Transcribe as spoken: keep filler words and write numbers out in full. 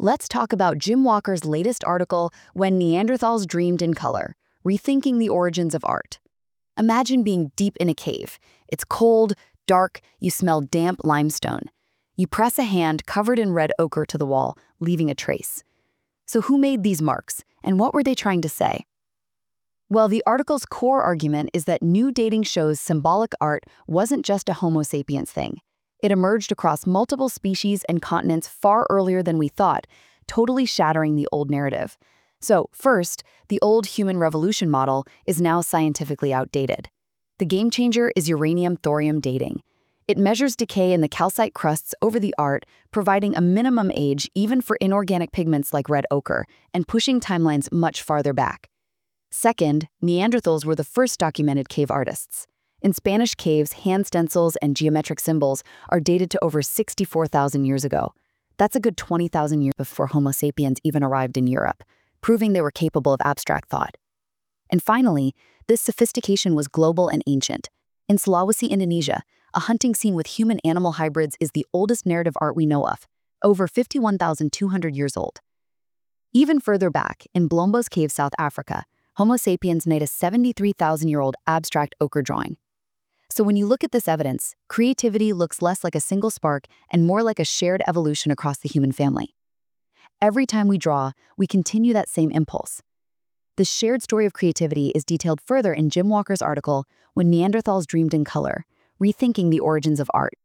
Let's talk about Jim Walker's latest article, When Neanderthals Dreamed in Color, Rethinking the Origins of Art. Imagine being deep in a cave. It's cold, dark, you smell damp limestone. You press a hand covered in red ochre to the wall, leaving a trace. So who made these marks, and what were they trying to say? Well, the article's core argument is that new dating shows symbolic art wasn't just a Homo sapiens thing. It emerged across multiple species and continents far earlier than we thought, totally shattering the old narrative. So, first, the old human revolution model is now scientifically outdated. The game changer is uranium-thorium dating. It measures decay in the calcite crusts over the art, providing a minimum age even for inorganic pigments like red ochre, and pushing timelines much farther back. Second, Neanderthals were the first documented cave artists. In Spanish caves, hand stencils and geometric symbols are dated to over sixty-four thousand years ago. That's a good twenty thousand years before Homo sapiens even arrived in Europe, proving they were capable of abstract thought. And finally, this sophistication was global and ancient. In Sulawesi, Indonesia, a hunting scene with human-animal hybrids is the oldest narrative art we know of, over fifty-one thousand two hundred years old. Even further back, in Blombos Cave, South Africa, Homo sapiens made a seventy-three thousand year old abstract ochre drawing. So when you look at this evidence, creativity looks less like a single spark and more like a shared evolution across the human family. Every time we draw, we continue that same impulse. The shared story of creativity is detailed further in Jim Walker's article, When Neanderthals Dreamed in Color, Rethinking the Origins of Art.